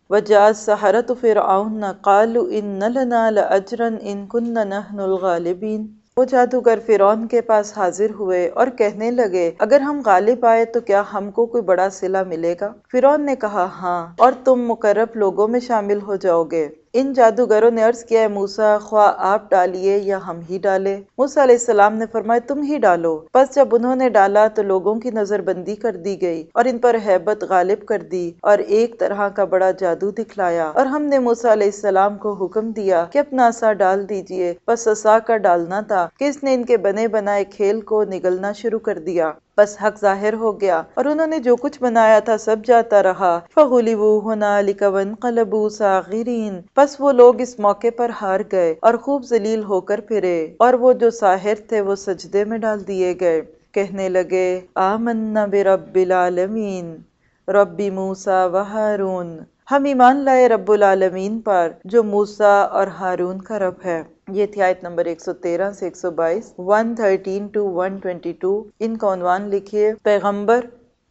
وجاء السحرة فرعون قالوا ان لنا لاجرا ان كنا نحن الغالبین۔ وہ جادوگر فرعون کے پاس حاضر ہوئے اور کہنے لگے اگر ہم غالب آئے تو کیا ہم کو کوئی بڑا صلہ ملے گا؟ فرعون نے کہا ہاں، اور تم مقرب لوگوں میں شامل ہو جاؤ گے۔ ان جادوگروں نے عرض کیا، موسیٰ خواہ آپ ڈالیے یا ہم ہی ڈالے؟ موسیٰ علیہ السلام نے فرمایا تم ہی ڈالو۔ پس جب انہوں نے ڈالا تو لوگوں کی نظر بندی کر دی گئی اور ان پر ہیبت غالب کر دی اور ایک طرح کا بڑا جادو دکھلایا، اور ہم نے موسیٰ علیہ السلام کو حکم دیا کہ اپنا عصا ڈال دیجئے۔ پس عصا کا ڈالنا تھا کہ اس نے ان کے بنے بنائے کھیل کو نگلنا شروع کر دیا۔ بس حق ظاہر ہو گیا اور انہوں نے جو کچھ بنایا تھا سب جاتا رہا۔ فَغُلِبُوا هُنَالِكَ وَانقَلَبُوا صَاغِرِينَ۔ پس وہ لوگ اس موقع پر ہار گئے اور خوب ذلیل ہو کر پھرے، اور وہ جو ساحر تھے وہ سجدے میں ڈال دیے گئے، کہنے لگے آمنا برب العالمین رب موسیٰ و ہارون۔ ہم ایمان لائے رب العالمین پر جو موسیٰ اور ہارون کا رب ہے۔ یہ تھی آیت نمبر 113 سے 122، 113 to 122۔ ان کا عنوان لکھیے پیغمبر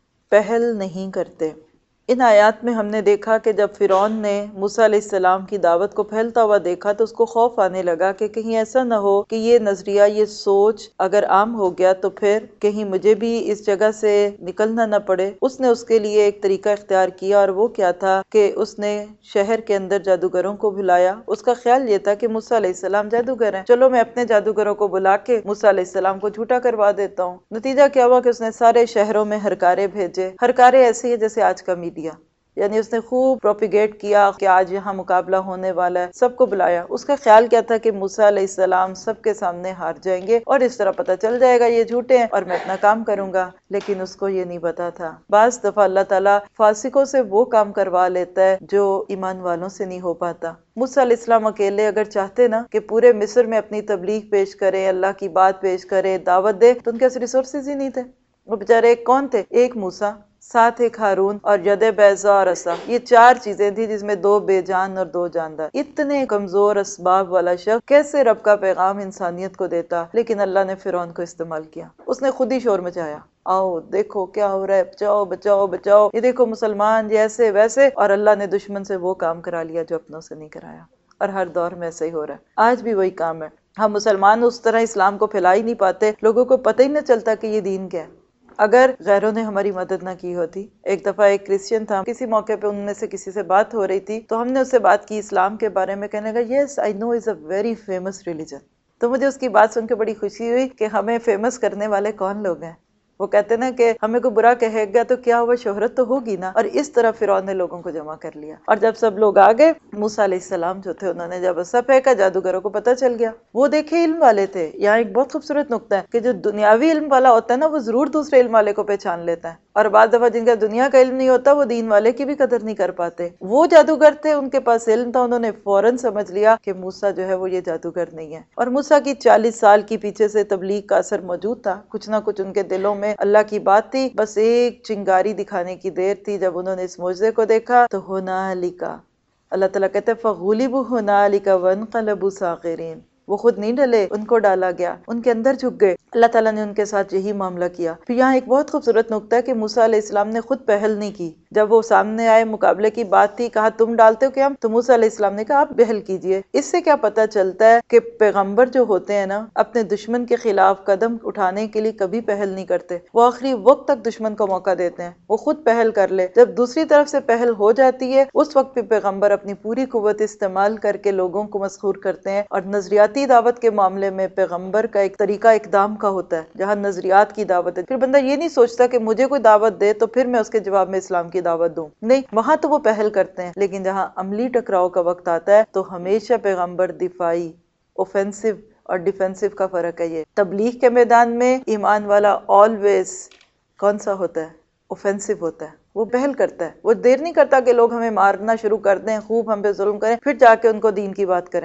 پہل نہیں کرتے۔ ان آیات میں ہم نے دیکھا کہ جب فرعون نے موسیٰ علیہ السلام کی دعوت کو پھیلتا ہوا دیکھا تو اس کو خوف آنے لگا کہ کہیں ایسا نہ ہو کہ یہ نظریہ، یہ سوچ اگر عام ہو گیا تو پھر کہیں مجھے بھی اس جگہ سے نکلنا نہ پڑے۔ اس نے اس کے لیے ایک طریقہ اختیار کیا، اور وہ کیا تھا کہ اس نے شہر کے اندر جادوگروں کو بلایا۔ اس کا خیال یہ تھا کہ موسیٰ علیہ السلام جادوگر ہیں، چلو میں اپنے جادوگروں کو بلا کے موسیٰ علیہ السلام کو جھوٹا کروا دیتا ہوں۔ نتیجہ کیا ہوا کہ اس نے سارے شہروں میں ہرکارے بھیجے۔ ہرکارے ایسے ہی جیسے آج کا میڈیا، یعنی اس نے خوب پروپیگیٹ کیا کہ آج یہاں مقابلہ ہونے والا ہے، سب کو بلایا۔ اس کا خیال کیا تھا کہ موسیٰ علیہ السلام سب کے سامنے ہار جائیں گے اور اس طرح پتہ چل جائے گا یہ جھوٹے ہیں اور میں اپنا کام کروں گا، لیکن اس کو یہ نہیں پتا تھا۔ بعض دفعہ اللہ تعالیٰ فاسقوں سے وہ کام کروا لیتا ہے جو ایمان والوں سے نہیں ہو پاتا۔ موسیٰ علیہ السلام اکیلے اگر چاہتے نا کہ پورے مصر میں اپنی تبلیغ پیش کریں، اللہ کی بات پیش کریں، دعوت دے، تو ان کے پاس ریسورسز ہی نہیں تھے۔ وہ بیچارے کون تھے؟ ایک موسیٰ، ساتھ ایک ہارون اور ید بیضا اور عصا، یہ چار چیزیں تھی جس میں دو بے جان اور دو جاندار۔ اتنے کمزور اسباب والا شخص کیسے رب کا پیغام انسانیت کو دیتا؟ لیکن اللہ نے فرعون کو استعمال کیا، اس نے خود ہی شور مچایا، آؤ دیکھو کیا ہو رہا ہے، بچاؤ بچاؤ بچاؤ، یہ دیکھو مسلمان یہ ایسے ویسے، اور اللہ نے دشمن سے وہ کام کرا لیا جو اپنوں سے نہیں کرایا۔ اور ہر دور میں ایسا ہی ہو رہا ہے، آج بھی وہی کام ہے۔ ہم مسلمان اس طرح اسلام کو پھیلا ہی نہیں پاتے، لوگوں کو پتہ ہی نہ چلتا کہ یہ دین کیا ہے۔ اگر غیروں نے ہماری مدد نہ کی ہوتی، ایک دفعہ ایک کرسچن تھا، کسی موقع پہ ان میں سے کسی سے بات ہو رہی تھی تو ہم نے اس سے بات کی اسلام کے بارے میں، کہنے لگا yes I know is a very famous religion. تو مجھے اس کی بات سن کے بڑی خوشی ہوئی کہ ہمیں فیمس کرنے والے کون لوگ ہیں۔ وہ کہتے نا کہ ہمیں کوئی برا کہے گا تو کیا ہوا، شہرت تو ہوگی نا۔ اور اس طرح فرعون نے لوگوں کو جمع کر لیا، اور جب سب لوگ آ گئے، موسیٰ علیہ السلام جو تھے انہوں نے جب عصا پھینکا، جادوگروں کو پتہ چل گیا۔ وہ دیکھے علم والے تھے۔ یہاں ایک بہت خوبصورت نقطہ ہے کہ جو دنیاوی علم والا ہوتا ہے نا، وہ ضرور دوسرے علم والے کو پہچان لیتا ہے، اور بعض دفعہ جن کا دنیا کا علم نہیں ہوتا وہ دین والے کی بھی قدر نہیں کر پاتے۔ وہ جادوگر تھے، ان کے پاس علم تھا، انہوں نے فوراً سمجھ لیا کہ موسیٰ جو ہے وہ یہ جادوگر نہیں ہے۔ اور موسیٰ کی 40 سال کی پیچھے سے تبلیغ کا اثر موجود تھا، کچھ نہ کچھ ان کے دلوں میں اللہ کی بات تھی، بس ایک چنگاری دکھانے کی دیر تھی۔ جب انہوں نے اس معجزے کو دیکھا تو ہنالک، اللہ تعالیٰ کہتے ہیں فغلبوا ہنالک وانقلبوا صاغرین، وہ خود نہیں ڈلے، ان کو ڈالا گیا، ان کے اندر جھک گئے۔ اللہ تعالیٰ نے ان کے ساتھ یہی معاملہ کیا۔ پھر یہاں ایک بہت خوبصورت نقطہ ہے کہ موسیٰ علیہ السلام نے خود پہل نہیں کی۔ جب وہ سامنے آئے، مقابلے کی بات تھی، کہا تم ڈالتے ہو کہ ہم، تو موسیٰ علیہ السلام نے کہا آپ پہل کیجئے۔ اس سے کیا پتہ چلتا ہے کہ پیغمبر جو ہوتے ہیں نا، اپنے دشمن کے خلاف قدم اٹھانے کے لیے کبھی پہل نہیں کرتے، وہ آخری وقت تک دشمن کو موقع دیتے ہیں، وہ خود پہل کر لے۔ جب دوسری طرف سے پہل ہو جاتی ہے، اس وقت بھی پیغمبر اپنی پوری قوت استعمال کر کے لوگوں کو مسحور کرتے ہیں۔ اور نظریاتی دعوت کے معاملے میں پیغمبر کا ایک طریقہ اقدام کا ہوتا ہے، جہاں نظریات کی دعوت ہے، پھر بندہ یہ نہیں سوچتا کہ مجھے کوئی دعوت دے تو پھر میں اس کے جواب میں اسلام کی دعوت دوں، نہیں، وہاں تو وہ پہل کرتے ہیں، لیکن جہاں عملی ٹکراؤ کا وقت آتا ہے تو ہمیشہ پیغمبر دفاعی، اوفینسو اور ڈیفینسو کا فرق ہے۔ یہ تبلیغ کے میدان میں ایمان والا آلویز کون سا ہوتا ہے؟ اوفینسو ہوتا ہے، وہ پہل کرتا ہے، وہ دیر نہیں کرتا کہ لوگ ہمیں مارنا شروع کر دیں، خوب ہم پہ ظلم کریں، پھر جا کے ان کو دین کی بات کریں۔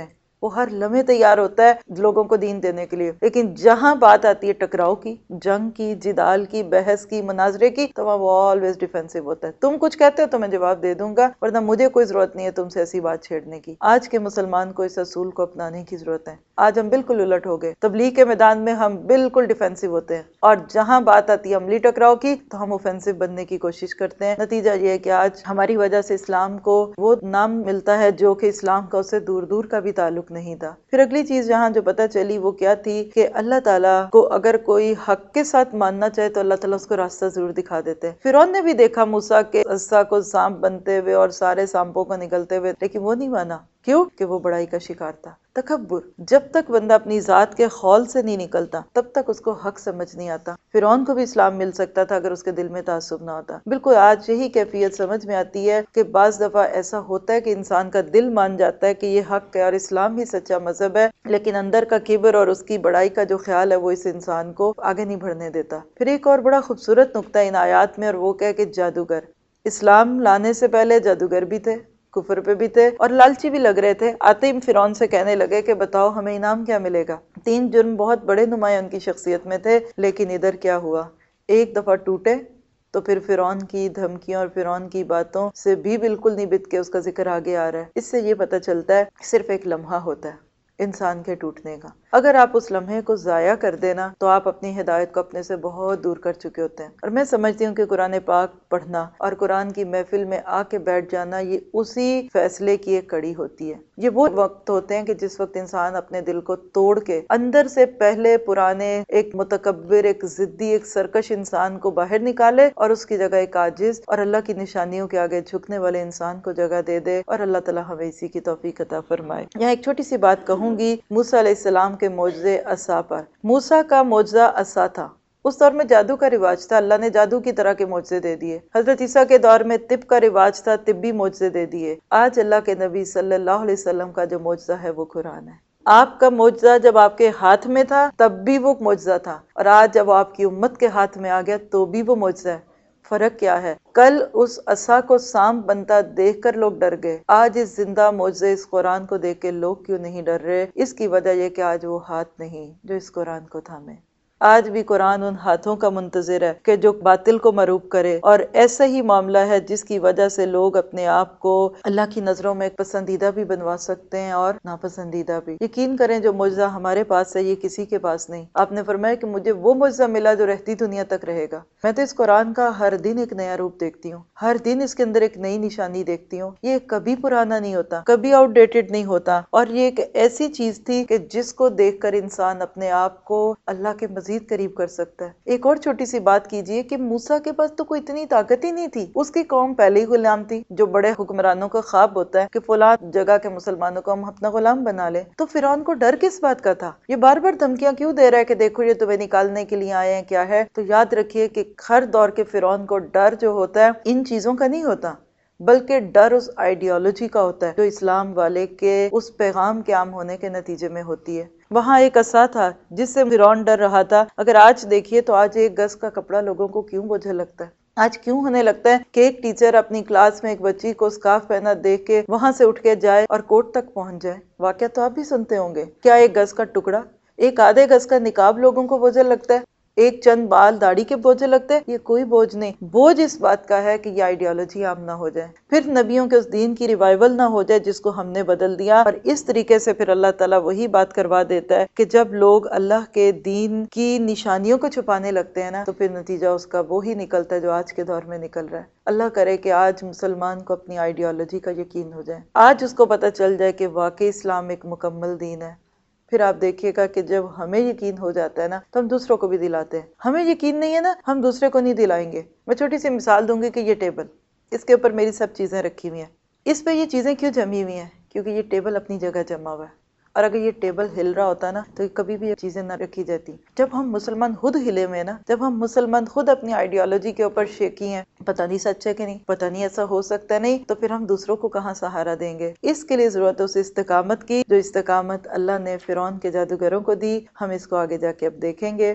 وہ ہر لمحے تیار ہوتا ہے لوگوں کو دین دینے کے لیے، لیکن جہاں بات آتی ہے ٹکراؤ کی، جنگ کی، جدال کی، بحث کی، مناظرے کی، تو وہ آلویز ڈیفینسو ہوتا ہے۔ تم کچھ کہتے ہو تو میں جواب دے دوں گا، ورنہ مجھے کوئی ضرورت نہیں ہے تم سے ایسی بات چھیڑنے کی۔ آج کے مسلمان کو اس اصول کو اپنانے کی ضرورت ہے۔ آج ہم بالکل الٹ ہو گئے، تبلیغ کے میدان میں ہم بالکل ڈیفینسو ہوتے ہیں، اور جہاں بات آتی ہے عملی ٹکراؤ کی تو ہم اوفینسو بننے کی کوشش کرتے ہیں۔ نتیجہ یہ ہے کہ آج ہماری وجہ سے اسلام کو وہ نام ملتا ہے جو کہ اسلام کا اسے دور دور کا بھی تعلق نہیں تھا۔ پھر اگلی چیز جہاں جو پتہ چلی وہ کیا تھی کہ اللہ تعالیٰ کو اگر کوئی حق کے ساتھ ماننا چاہے تو اللہ تعالیٰ اس کو راستہ ضرور دکھا دیتے ہیں۔ فرعون نے بھی دیکھا موسیٰ کے عصا کو سانپ بنتے ہوئے اور سارے سانپوں کو نگلتے ہوئے، لیکن وہ نہیں مانا۔ کیوں؟ کہ وہ بڑائی کا شکار تھا۔ تکبر، جب تک بندہ اپنی ذات کے خول سے نہیں نکلتا تب تک اس کو حق سمجھ نہیں آتا۔ فرعون کو بھی اسلام مل سکتا تھا اگر اس کے دل میں تعصب نہ ہوتا۔ بالکل آج یہی کیفیت سمجھ میں آتی ہے کہ بعض دفعہ ایسا ہوتا ہے کہ انسان کا دل مان جاتا ہے کہ یہ حق ہے اور اسلام ہی سچا مذہب ہے، لیکن اندر کا کبر اور اس کی بڑائی کا جو خیال ہے وہ اس انسان کو آگے نہیں بڑھنے دیتا۔ پھر ایک اور بڑا خوبصورت نقطہ ان آیات میں، اور وہ کہ جادوگر، اسلام لانے سے پہلے جادوگر بھی تھے، کفر پہ بھی تھے اور لالچی بھی لگ رہے تھے۔ آتے ہی فرعون سے کہنے لگے کہ بتاؤ ہمیں انعام کیا ملے گا۔ 3 جرم بہت بڑے نمایاں ان کی شخصیت میں تھے، لیکن ادھر کیا ہوا، ایک دفعہ ٹوٹے تو پھر فرعون کی دھمکیوں اور فرعون کی باتوں سے بھی بالکل نہیں بت کے اس کا ذکر آگے آ رہا ہے۔ اس سے یہ پتہ چلتا ہے صرف ایک لمحہ ہوتا ہے انسان کے ٹوٹنے کا، اگر آپ اس لمحے کو ضائع کر دینا تو آپ اپنی ہدایت کو اپنے سے بہت دور کر چکے ہوتے ہیں۔ اور میں سمجھتی ہوں کہ قرآن پاک پڑھنا اور قرآن کی محفل میں آ کے بیٹھ جانا یہ اسی فیصلے کی ایک کڑی ہوتی ہے۔ یہ وہ وقت ہوتے ہیں کہ جس وقت انسان اپنے دل کو توڑ کے اندر سے پہلے پرانے ایک متکبر، ایک ضدی، ایک سرکش انسان کو باہر نکالے اور اس کی جگہ ایک عاجز اور اللہ کی نشانیوں کے آگے جھکنے والے انسان کو جگہ دے دے، اور اللہ تعالیٰ ہمیں اسی کی توفیق عطا فرمائے۔ یہاں ایک چھوٹی سی بات کہوں گی موسیٰ علیہ السلام کے معجزے عصا پر۔ موسیٰ کا معجزہ عصا تھا، اس دور میں جادو کا رواج تھا، اللہ نے جادو کی طرح کے معجزے دے دیے۔ حضرت عیسیٰ کے دور میں طب کا رواج تھا، طبی معجزے دے دیے۔ آج اللہ کے نبی صلی اللہ علیہ وسلم کا جو معجزہ ہے وہ قرآن ہے۔ آپ کا معجزہ جب آپ کے ہاتھ میں تھا تب بھی وہ معجزہ تھا، اور آج جب آپ کی امت کے ہاتھ میں آ گیا تو بھی وہ معجزہ ہے۔ فرق کیا ہے؟ کل اس عصا کو سانپ بنتا دیکھ کر لوگ ڈر گئے، آج اس زندہ معجزے اس قرآن کو دیکھ کے لوگ کیوں نہیں ڈر رہے؟ اس کی وجہ یہ کہ آج وہ ہاتھ نہیں جو اس قرآن کو تھامے۔ آج بھی قرآن ان ہاتھوں کا منتظر ہے کہ جو باطل کو مروب کرے، اور ایسا ہی معاملہ ہے جس کی وجہ سے لوگ اپنے آپ کو اللہ کی نظروں میں پسندیدہ بھی بنوا سکتے ہیں اور ناپسندیدہ بھی۔ یقین کریں جو معجزہ ہمارے پاس ہے یہ کسی کے پاس نہیں۔ آپ نے فرمایا کہ مجھے وہ معجزہ ملا جو رہتی دنیا تک رہے گا۔ میں تو اس قرآن کا ہر دن ایک نیا روپ دیکھتی ہوں، ہر دن اس کے اندر ایک نئی نشانی دیکھتی ہوں۔ یہ کبھی پرانا نہیں ہوتا، کبھی آؤٹ ڈیٹڈ نہیں ہوتا، اور یہ ایک ایسی چیز تھی کہ جس کو دیکھ کر انسان اپنے آپ کو اللہ کے مزید قریب کر سکتا ہے۔ ایک اور چھوٹی سی بات کیجئے کہ موسیٰ کے پاس تو کوئی اتنی طاقت ہی نہیں تھی، اس کی قوم پہلے ہی غلام تھی، جو بڑے حکمرانوں کا خواب ہوتا ہے کہ فلاں جگہ کے مسلمانوں کو ہم اپنا غلام بنا لیں۔ تو فرعون کو ڈر کس بات کا تھا؟ یہ بار بار دھمکیاں کیوں دے رہا ہے کہ دیکھو یہ تمہیں نکالنے کے لیے آئے ہیں، کیا ہے؟ تو یاد رکھیے کہ ہر دور کے فرعون کو ڈر جو ہوتا ہے ان چیزوں کا نہیں ہوتا، بلکہ ڈر اس آئیڈیالوجی کا ہوتا ہے جو اسلام والے کے اس پیغام کے عام ہونے کے نتیجے میں ہوتی ہے۔ وہاں ایک عصا تھا جس سے فرعون ڈر رہا تھا۔ اگر آج دیکھیے تو آج ایک گز کا کپڑا لوگوں کو کیوں بوجھل لگتا ہے؟ آج کیوں ہونے لگتا ہے کہ ایک ٹیچر اپنی کلاس میں ایک بچی کو سکارف پہنا دیکھ کے وہاں سے اٹھ کے جائے اور کوٹ تک پہنچ جائے؟ واقعہ تو آپ بھی سنتے ہوں گے۔ کیا ایک گز کا ٹکڑا، ایک آدھے گز کا نقاب لوگوں کو بوجھل لگتا ہے؟ ایک چند بال داڑھی کے بوجھل لگتے ہیں؟ یہ کوئی بوجھ نہیں، بوجھ اس بات کا ہے کہ یہ آئیڈیالوجی عام نہ ہو جائے، پھر نبیوں کے اس دین کی ریوائول نہ ہو جائے جس کو ہم نے بدل دیا۔ اور اس طریقے سے پھر اللہ تعالیٰ وہی بات کروا دیتا ہے کہ جب لوگ اللہ کے دین کی نشانیوں کو چھپانے لگتے ہیں نا تو پھر نتیجہ اس کا وہی نکلتا ہے جو آج کے دور میں نکل رہا ہے۔ اللہ کرے کہ آج مسلمان کو اپنی آئیڈیالوجی کا یقین ہو جائے، آج اس کو پتہ چل جائے کہ واقعی اسلام ایک مکمل دین ہے۔ پھر آپ دیکھیے گا کہ جب ہمیں یقین ہو جاتا ہے نا تو ہم دوسروں کو بھی دلاتے ہیں۔ ہمیں یقین نہیں ہے نا، ہم دوسرے کو نہیں دلائیں گے۔ میں چھوٹی سی مثال دوں گی کہ یہ ٹیبل، اس کے اوپر میری سب چیزیں رکھی ہوئی ہیں، اس پہ یہ چیزیں کیوں جمی ہوئی ہیں؟ کیونکہ یہ ٹیبل اپنی جگہ جمع ہوا ہے، اور اگر یہ ٹیبل ہل رہا ہوتا نا تو کبھی بھی یہ چیزیں نہ رکھی جاتی۔ جب ہم مسلمان خود ہلے ہوئے نا، جب ہم مسلمان خود اپنی آئیڈیالوجی کے اوپر شیکی ہیں، پتہ نہیں سچ ہے کہ نہیں، پتہ نہیں ایسا ہو سکتا نہیں، تو پھر ہم دوسروں کو کہاں سہارا دیں گے؟ اس کے لیے ضرورت ہے اس استقامت کی جو استقامت اللہ نے فرعون کے جادوگروں کو دی۔ ہم اس کو آگے جا کے اب دیکھیں گے۔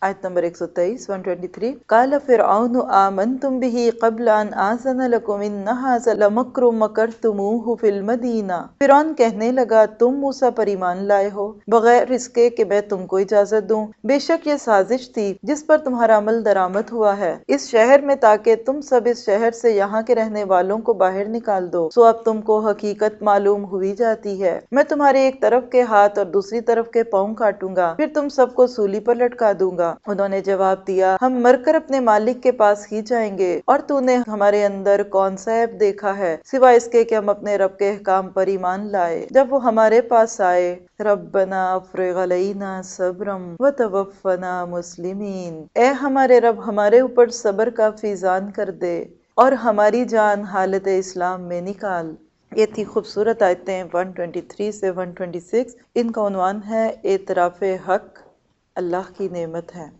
آیت نمبر 123 123 قال فرعون آمنتم به قبل ان آذن لكم ان هذا لمکر مکرتموه فی المدینہ۔ فرعون کہنے لگا تم موسیٰ پر ایمان لائے ہو بغیر اس کے کہ میں تم کو اجازت دوں، بے شک یہ سازش تھی جس پر تمہارا عمل درآمد ہوا ہے اس شہر میں تاکہ تم سب اس شہر سے یہاں کے رہنے والوں کو باہر نکال دو۔ سو اب تم کو حقیقت معلوم ہوئی جاتی ہے، میں تمہارے ایک طرف کے ہاتھ اور دوسری طرف کے پاؤں کاٹوں گا، پھر تم سب کو سولی پر لٹکا دوں گا۔ انہوں نے جواب دیا ہم مر کر اپنے مالک کے پاس ہی جائیں گے، اور تو نے ہمارے اندر کون سا عیب دیکھا ہے سوائے اس کے کہ ہم اپنے رب کے احکام پر ایمان لائے۔ جب وہ ہمارے پاس آئے ربنا افرغ علینا صبرا وتوفنا مسلمین، اے ہمارے رب ہمارے اوپر صبر کا فیضان کر دے اور ہماری جان حالت اسلام میں نکال۔ یہ تھی خوبصورت آیتیں 123 سے 126۔ ان کا عنوان ہے اعتراف حق اللہ کی نعمت ہے۔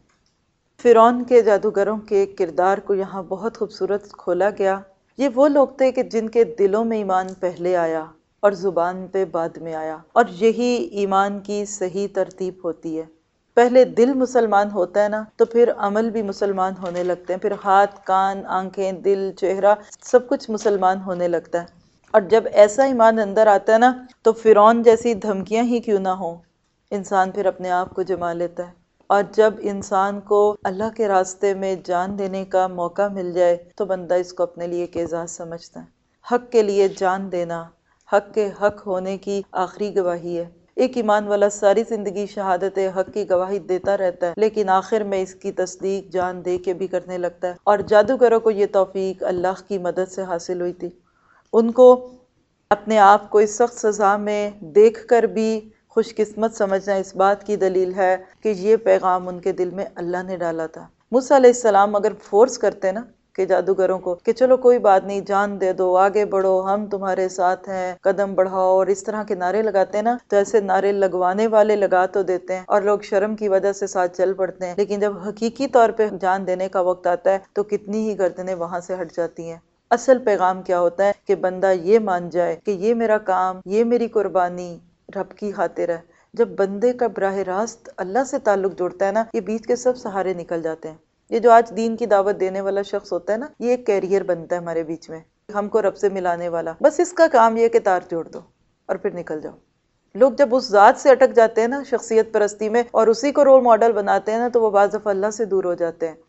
فرعون کے جادوگروں کے کردار کو یہاں بہت خوبصورت کھولا گیا۔ یہ وہ لوگ تھے کہ جن کے دلوں میں ایمان پہلے آیا اور زبان پہ بعد میں آیا، اور یہی ایمان کی صحیح ترتیب ہوتی ہے۔ پہلے دل مسلمان ہوتا ہے نا تو پھر عمل بھی مسلمان ہونے لگتے ہیں، پھر ہاتھ کان آنکھیں دل چہرہ سب کچھ مسلمان ہونے لگتا ہے۔ اور جب ایسا ایمان اندر آتا ہے نا تو فرعون جیسی دھمکیاں ہی کیوں نہ ہوں، انسان پھر اپنے آپ کو جما لیتا ہے۔ اور جب انسان کو اللہ کے راستے میں جان دینے کا موقع مل جائے تو بندہ اس کو اپنے لیے ایک اعزاز سمجھتا ہے۔ حق کے لیے جان دینا حق کے حق ہونے کی آخری گواہی ہے۔ ایک ایمان والا ساری زندگی شہادت حق کی گواہی دیتا رہتا ہے، لیکن آخر میں اس کی تصدیق جان دے کے بھی کرنے لگتا ہے۔ اور جادوگروں کو یہ توفیق اللہ کی مدد سے حاصل ہوئی تھی۔ ان کو اپنے آپ کو اس سخت سزا میں دیکھ کر بھی خوش قسمت سمجھنا اس بات کی دلیل ہے کہ یہ پیغام ان کے دل میں اللہ نے ڈالا تھا۔ موسیٰ علیہ السلام اگر فورس کرتے نا کہ جادوگروں کو کہ چلو کوئی بات نہیں، جان دے دو، آگے بڑھو، ہم تمہارے ساتھ ہیں، قدم بڑھاؤ، اور اس طرح کے نعرے لگاتے ہیں نا تو ایسے نعرے لگوانے والے لگا تو دیتے ہیں اور لوگ شرم کی وجہ سے ساتھ چل پڑتے ہیں، لیکن جب حقیقی طور پہ جان دینے کا وقت آتا ہے تو کتنی ہی گردنیں وہاں سے ہٹ جاتی ہیں۔ اصل پیغام کیا ہوتا ہے کہ بندہ یہ مان جائے کہ یہ میرا کام، یہ میری قربانی رب کی خاطر ہے۔ جب بندے کا براہ راست اللہ سے تعلق جوڑتا ہے نا، یہ بیچ کے سب سہارے نکل جاتے ہیں۔ یہ جو آج دین کی دعوت دینے والا شخص ہوتا ہے نا، یہ ایک کیریئر بنتا ہے ہمارے بیچ میں، ہم کو رب سے ملانے والا۔ بس اس کا کام یہ کہ تار جوڑ دو اور پھر نکل جاؤ۔ لوگ جب اس ذات سے اٹک جاتے ہیں نا شخصیت پرستی میں اور اسی کو رول ماڈل بناتے ہیں نا تو وہ بعض دفعہ اللہ سے دور ہو جاتے ہیں۔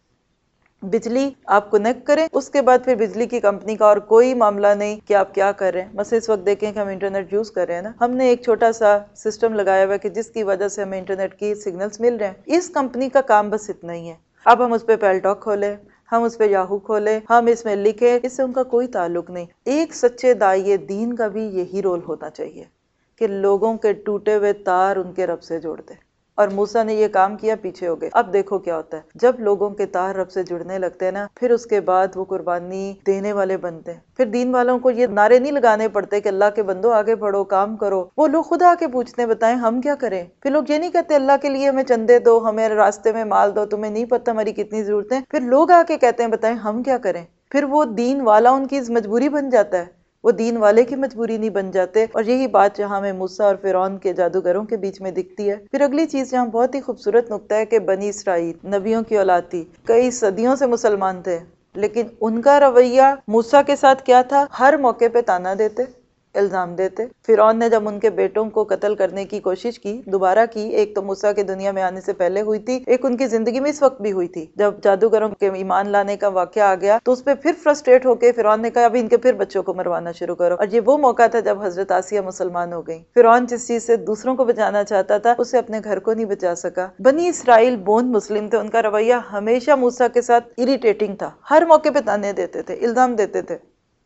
بجلی آپ کنیکٹ کریں، اس کے بعد پھر بجلی کی کمپنی کا اور کوئی معاملہ نہیں کہ آپ کیا کر رہے ہیں۔ بس اس وقت دیکھیں کہ ہم انٹرنیٹ یوز کر رہے ہیں نا، ہم نے ایک چھوٹا سا سسٹم لگایا ہوا ہے کہ جس کی وجہ سے ہمیں انٹرنیٹ کی سگنلز مل رہے ہیں۔ اس کمپنی کا کام بس اتنا ہی ہے۔ اب ہم اس پہ پیل ٹاک کھولیں، ہم اس پہ یاہو کھولیں، ہم اس میں لکھیں، اس سے ان کا کوئی تعلق نہیں۔ ایک سچے داعیے دین کا بھی یہی رول ہونا چاہیے کہ لوگوں کے ٹوٹے ہوئے تار ان کے رب سے جوڑ دے۔ اور موسیٰ نے یہ کام کیا، پیچھے ہو گئے۔ اب دیکھو کیا ہوتا ہے، جب لوگوں کے تار رب سے جڑنے لگتے ہیں نا، پھر اس کے بعد وہ قربانی دینے والے بنتے ہیں۔ پھر دین والوں کو یہ نعرے نہیں لگانے پڑتے کہ اللہ کے بندو آگے بڑھو، کام کرو۔ وہ لوگ خود آ کے پوچھتے ہیں بتائیں ہم کیا کریں۔ پھر لوگ یہ نہیں کہتے اللہ کے لیے ہمیں چندے دو، ہمیں راستے میں مال دو، تمہیں نہیں پتہ ہماری کتنی ضرورتیں۔ پھر لوگ آ کے کہتے ہیں بتائیں ہم کیا کریں۔ پھر وہ دین والا ان کی مجبوری بن جاتا ہے، وہ دین والے کی مجبوری نہیں بن جاتے۔ اور یہی بات جہاں ہمیں موسیٰ اور فرعون کے جادوگروں کے بیچ میں دکھتی ہے۔ پھر اگلی چیز جہاں بہت ہی خوبصورت نقطہ ہے کہ بنی اسرائیل نبیوں کی اولاد تھی، کئی صدیوں سے مسلمان تھے، لیکن ان کا رویہ موسیٰ کے ساتھ کیا تھا؟ ہر موقع پہ تانا دیتے، الزام دیتے۔ فرعون نے جب ان کے بیٹوں کو قتل کرنے کی کوشش کی، دوبارہ کی، ایک تو موسیٰ کے دنیا میں آنے سے پہلے ہوئی تھی، ایک ان کی زندگی میں اس وقت بھی ہوئی تھی۔ جب جادوگروں کے ایمان لانے کا واقعہ آ گیا تو اس پہ پھر فرسٹریٹ ہو کے فرعون نے کہا اب ان کے پھر بچوں کو مروانا شروع کرو۔ اور یہ وہ موقع تھا جب حضرت آسیہ مسلمان ہو گئی۔ فرعون جس چیز سے دوسروں کو بچانا چاہتا تھا اسے اپنے گھر کو نہیں بچا سکا۔ بنی اسرائیل بون مسلم تھے، ان کا رویہ ہمیشہ موسیٰ کے ساتھ اریٹیٹنگ تھا، ہر موقع پہ تانے دیتے تھے، الزام دیتے تھے۔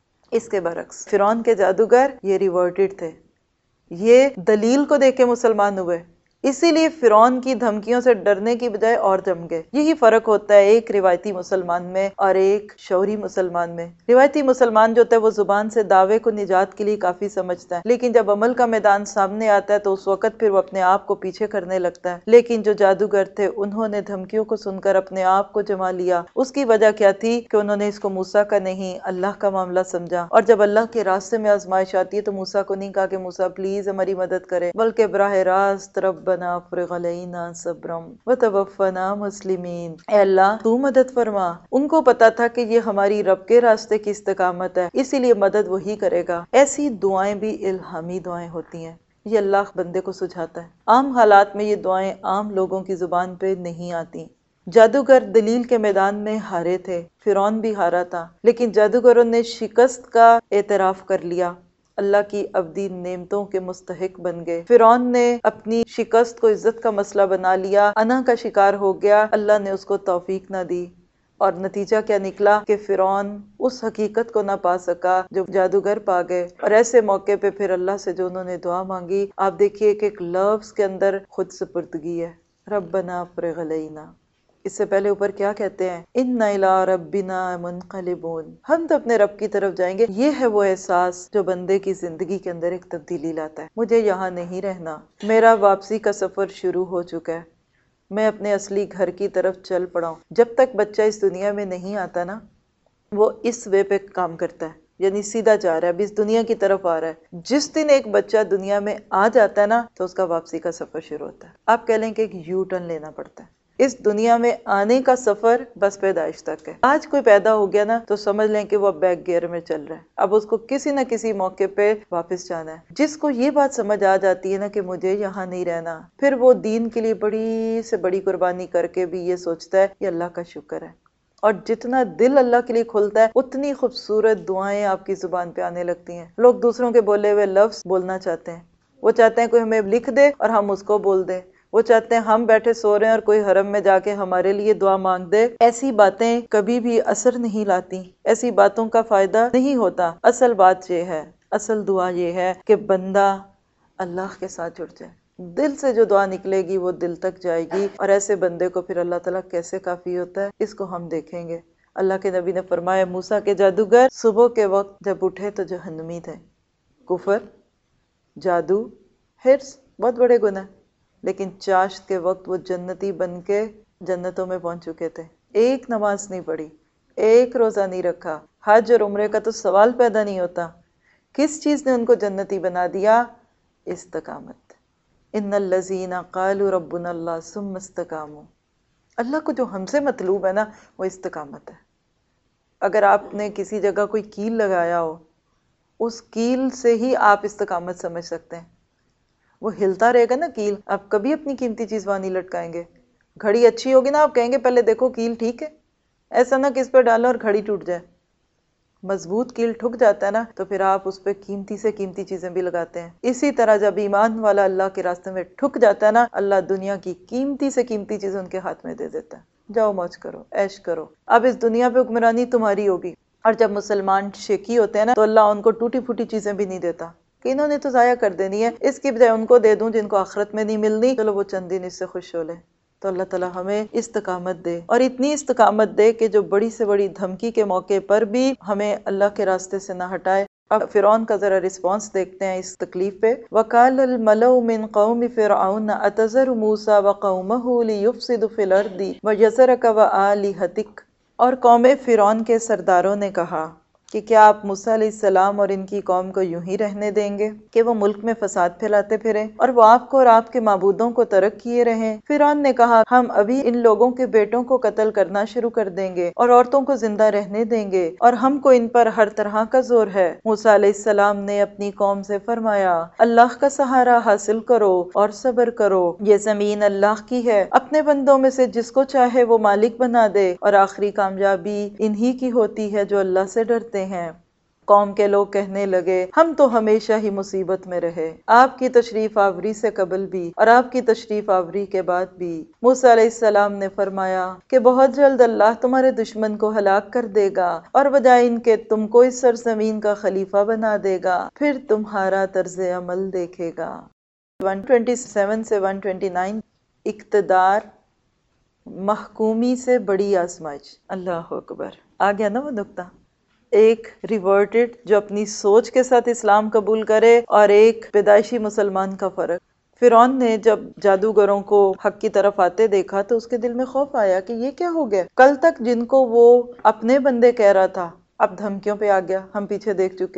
اس کے برعکس فرعون کے جادوگر یہ ریورٹڈ تھے، یہ دلیل کو دیکھ کے مسلمان ہوئے، اسی لیے فرعون کی دھمکیوں سے ڈرنے کی بجائے اور جم گئے۔ یہی فرق ہوتا ہے ایک روایتی مسلمان میں اور ایک شعوری مسلمان میں۔ روایتی مسلمان جو ہوتا ہے وہ زبان سے دعوے کو نجات کے لیے کافی سمجھتا ہے، لیکن جب عمل کا میدان سامنے آتا ہے تو اس وقت پھر وہ اپنے آپ کو پیچھے کرنے لگتا ہے۔ لیکن جو جادوگر تھے انہوں نے دھمکیوں کو سن کر اپنے آپ کو جما لیا۔ اس کی وجہ کیا تھی کہ انہوں نے اس کو موسیٰ کا نہیں اللہ کا معاملہ سمجھا، اور جب اللہ کے راستے میں آزمائش آتی ہے تو موسیٰ کو نہیں کہا کہ موسیٰ پلیز ہماری مدد کرے، بلکہ براہ راست ربنا रब्बना अफ़्रिग़ अलैना सब्रम वतवफ़्फ़ना मुस्लिमीन। ए अल्लाह तू मदद फरमा। उनको पता था कि ये हमारी रब के रास्ते की इस्तकामत है, इसीलिए मदद वही करेगा। ऐसी दुआएं भी इल्हामी दुआएं होती हैं, ये अल्लाह बंदे को सुझाता है। आम हालात में ये दुआएं आम लोगों की जुबान पे नहीं आती। जादूगर दलील के मैदान में हारे थे, फिरौन भी हारा था, लेकिन जादूगरों ने शिकस्त का एतराफ कर लिया, अल्लाह की अबदी नेमतों के मुस्तहिक बन गए। फिरौन ने अपनी शिकस्त को इज्जत का मसला बना लिया, अना का शिकार हो गया, अल्लाह ने उसको तौफीक ना दी, और नतीजा क्या निकला कि फिरौन उस हकीकत को ना पा सका जो जादूगर पा गए। और ऐसे मौके पे फिर अल्लाह से जो उन्होंने दुआ मांगी, आप देखिए कि एक लफ्ज़ के अंदर खुद सुपुर्दगी है, रब्बना अफ़्रिग़ अलैना। इससे पहले ऊपर क्या कहते हैं, इन्ना इला रब्बिना मुनक़लिबून, हम तो अपने रब की तरफ जाएंगे। ये है वो एहसास जो बंदे की जिंदगी के अंदर एक तब्दीली लाता है। मुझे यहाँ नहीं रहना, मेरा वापसी का सफ़र शुरू हो चुका है, मैं अपने असली घर की तरफ चल पड़ा हूँ। जब तक बच्चा इस दुनिया में नहीं आता ना, वो इस वे पे काम करता है, यानी सीधा जा रहा है, अभी इस दुनिया की तरफ आ रहा है। जिस दिन एक बच्चा दुनिया में आ जाता है ना, तो उसका वापसी का सफ़र शुरू होता है। आप कह लें कि एक यू टर्न लेना पड़ता है। इस दुनिया में आने का सफर बस पैदाइश तक है। आज कोई पैदा हो गया ना, तो समझ लें कि वो बैक गियर में चल रहा है, अब उसको किसी न किसी मौके पे वापस जाना है। जिसको ये बात समझ आ जाती है ना कि मुझे यहाँ नहीं रहना, फिर वो दीन के लिए बड़ी से बड़ी कुर्बानी करके भी ये सोचता है ये अल्लाह का शुक्र है। और जितना दिल अल्लाह के लिए खुलता है, उतनी खूबसूरत दुआएं आपकी जुबान पे आने लगती हैं। लोग दूसरों के बोले हुए लफ्ज बोलना चाहते हैं, वो चाहते हैं कोई हमें लिख दे और हम उसको बोल दें, वो चाहते हैं हम बैठे सो रहे हैं और कोई हरम में जाके हमारे लिए दुआ मांग दे। ऐसी बातें कभी भी असर नहीं लाती, ऐसी बातों का फायदा नहीं होता। असल बात ये है, असल दुआ ये है कि बंदा अल्लाह के साथ जुड़ जाए। दिल से जो दुआ निकलेगी वो दिल तक जाएगी, और ऐसे बंदे को फिर अल्लाह ताला कैसे काफी होता है, इसको हम देखेंगे। अल्लाह के नबी ने फरमाया, मूसा के जादूगर सुबह के वक्त जब उठे तो जहन्नमी थे। कुफर, जादू, हिर्स बहुत बड़े गुनाह, लेकिन चाश्त के वक्त वो जन्नती बन के जन्नतों में पहुंच चुके थे। एक नमाज नहीं पढ़ी, एक रोज़ा नहीं रखा, हज और उम्रे का तो सवाल पैदा नहीं होता। किस चीज़ ने उनको जन्नती बना दिया? इस्तकामत। इन्नल्लज़ीना क़ालू रब्बुनल्लाह सुम्मा इस्तक़ामू। अल्लाह को जो हमसे मतलूब है ना, वो इस्तकामत है। अगर आपने किसी जगह कोई कील लगाया हो, उस कील से ही आप इस्तकामत समझ सकते हैं। वो हिलता रहेगा ना कील, आप कभी अपनी कीमती चीज़ वहाँ नहीं लटकाएंगे। घड़ी अच्छी होगी ना, आप कहेंगे पहले देखो कील ठीक है, ऐसा ना किस पर डालो और घड़ी टूट जाए। मजबूत कील ठुक जाता है ना, तो फिर आप उस पर कीमती से कीमती चीज़ें भी लगाते हैं। इसी तरह जब ईमान वाला अल्लाह के रास्ते में ठुक जाता है ना, अल्लाह दुनिया की कीमती से कीमती चीज़ें उनके हाथ में दे देता है। जाओ मौज करो, ऐश करो, अब इस दुनिया पे हुक्मरानी तुम्हारी होगी। और जब मुसलमान शेकी होते हैं ना, तो अल्लाह उनको टूटी फूटी चीज़ें भी नहीं देता कि इन्होंने तो ज़ाया कर देनी है, इसकी बजाय उनको दे दूं जिनको आखिरत में नहीं मिलनी, चलो वो चंद दिन इससे खुश हो ले। तो अल्लाह ताला हमें इस्तकामत दे, और इतनी इस्तकामत दे कि जो बड़ी से बड़ी धमकी के मौके पर भी हमें अल्लाह के रास्ते से ना हटाए। अब फिरौन का जरा रिस्पॉन्स देखते हैं इस तकलीफ पे। वकाल मलउ मिन कौम फिरऔन अतज़रु मूसा व कौमहु लियुफ़सिदु फिल अर्दि व यज़रक व आलिहतिक। और कौम फिरौन के सरदारों ने कहा कि क्या आप मूसा अलैहिस्सलाम और इनकी कौम को यूं ही रहने देंगे कि वो मुल्क में फसाद फैलाते फिरें और वो आपको और आपके माबूदों को तर्क किए रहें? फिरौन ने कहा, हम अभी इन लोगों के बेटों को कत्ल करना शुरू कर देंगे और औरतों को जिंदा रहने देंगे, और हमको इन पर हर तरह का जोर है। मूसा अलैहिस्सलाम ने अपनी कौम से फरमाया, अल्लाह का सहारा हासिल करो और सब्र करो, ये जमीन अल्लाह की है, अपने बंदों में से जिसको चाहे वो मालिक बना दे, और आखिरी कामयाबी इन्हीं की होती है जो अल्लाह से डरते हैं। कौम के लोग कहने लगे, हम तो हमेशा ही मुसीबत में रहे, आपकी तशरीफ आवरी से कबल भी और आपकी तशरीफ आवरी के बाद भी। मूसा अलैहिस्सलाम ने फरमाया कि बहुत जल्द अल्लाह तुम्हारे दुश्मन को हलाक कर देगा और बजाय इनके तुमको इस सरजमीन का खलीफा बना देगा, फिर तुम्हारा तर्ज अमल देखेगा। 127 से 129। इक्तदार महकूमी से बड़ी आजमाइश। अल्लाह अकबर। आ गया ना वो नुक्ता, एक रिवर्टेड जो अपनी सोच के साथ इस्लाम कबूल करे और एक पैदाइशी मुसलमान का फर्क। फिरौन ने जब जादूगरों को हक की तरफ आते देखा तो उसके दिल में खौफ आया कि ये क्या हो गया। कल तक जिनको वो अपने बंदे कह रहा था, अब धमकियों पे आ गया, हम पीछे देख चुके,